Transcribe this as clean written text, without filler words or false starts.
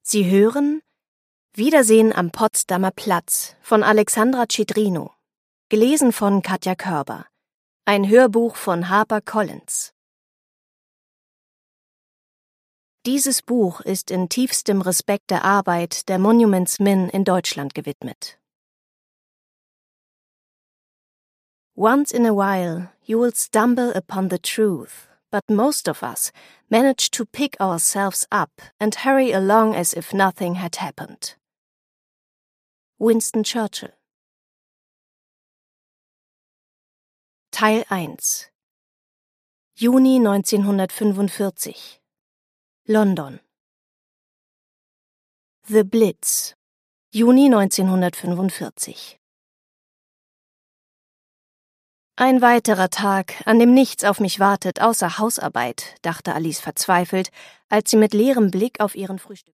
Sie hören Wiedersehen am Potsdamer Platz von Alexandra Cedrino, gelesen von Katja Körber, ein Hörbuch von HarperCollins. Dieses Buch ist in tiefstem Respekt der Arbeit der Monuments Men in Deutschland gewidmet. Once in a while you will stumble upon the truth, but most of us manage to pick ourselves up and hurry along as if nothing had happened. Winston Churchill. Teil 1. Juni 1945. London. The Blitz. Juni 1945. Ein weiterer Tag, an dem nichts auf mich wartet außer Hausarbeit, dachte Alice verzweifelt, als sie mit leerem Blick auf ihren Frühstück